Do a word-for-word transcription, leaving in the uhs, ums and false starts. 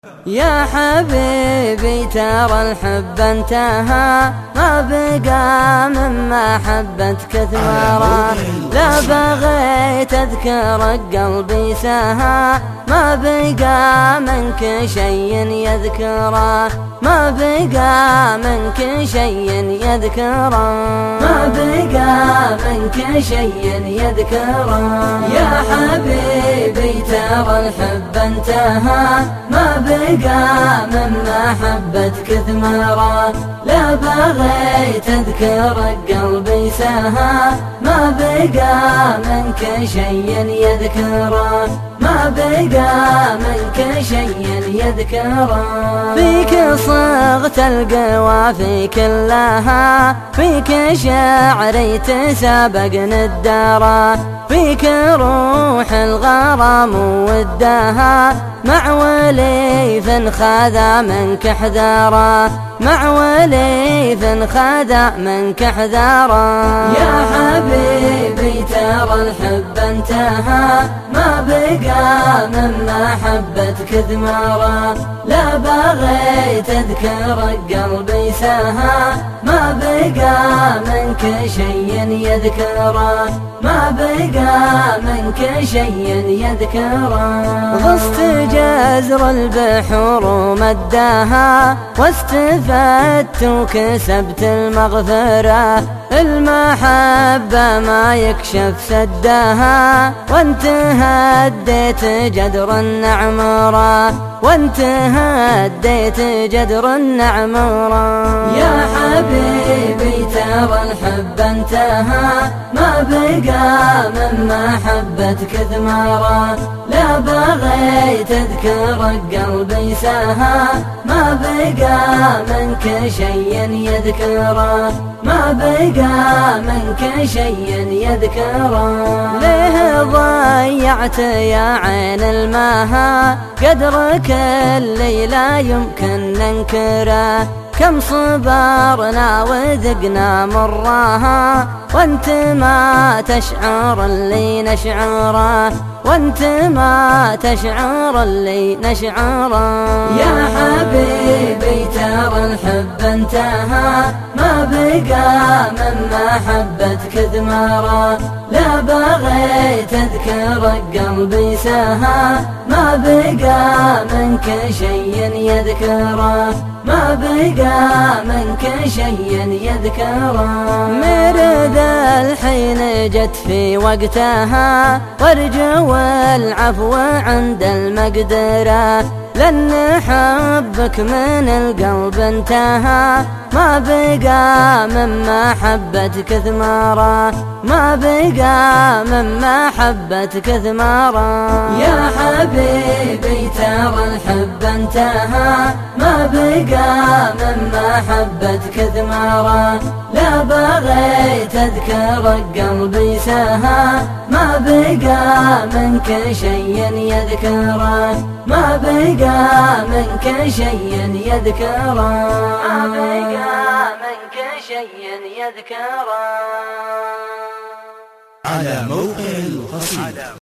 يا حبيبي ترى الحب انتهى، ما بقى من محبتك ثمرة. لا بغيت اذكرك قلبي سهى، ما بقى منك شيء يذكره، ما بقى منك شيء يذكره، ما بقى منك شيء يذكره. يا حبيبي ترى الحب انتهى، ما بقى من محبتك ثمرة. لا بغيت اذكرك قلبي سهى، ما بقى منك شيء يذكره، ما بقى منك شيء يذكره. فيك صغت القوافي كلها، فيك شعري تسابقني الدارة، فيك روح الغرام ودها، مع وليف خذا منك حذاره، مع وليف خذا منك حذاره. يا حبيبي ترى الحب انتهى، ما بقى من محبتك ثمرة. لا بغيت اذكرك قلبي سهى، ما بقى منك شيء يذكره، ما بقى منك شيء يذكره. غصت جزر البحور ومداها، واستفدت وكسبت المغفرة. المحبة ما يكشف سدها، وانت هديت جدر النعمرة، وانت هديت جدر النعمرة. يا حبيبي ترى الحب انتهى، ما بقى من محبتك ثمرة. لا بغيت اذكرك قلبي سهى، ما بقى منك شيء يذكره، ما بقى منك شيء يذكره. ليه ضيعت يا عين المها قدرك اللي لا يمكن ننكره؟ كم صبرنا وذقنا مرها، وانت ما تشعر اللي نشعره، وانت ما تشعر اللي نشعره. يا حبيبي ترى الحب انتهى، ما بقى من محبتك ثمرة. لا بغيت اذكرك قلبي سهى، ما بقى منك شيء يذكره، ما بقى منك شيء يذكره. مرد الحين جت في وقتها، وارجو العفو عند المقدرة، لأن حبك من القلب انتهى. ما بقى من محبتك ثمرة، ما بقى من محبتك ثمرة. يا حبيبي ترى الحب انتهى، ما بقى من محبتك ثمرة. لا بغيت اذكرك قلبي سهى، ما بقى منك شيء يذكره، ما بقى منك شيء يذكره، ما بقى منك شيء يذكره. على موقع القصيدة.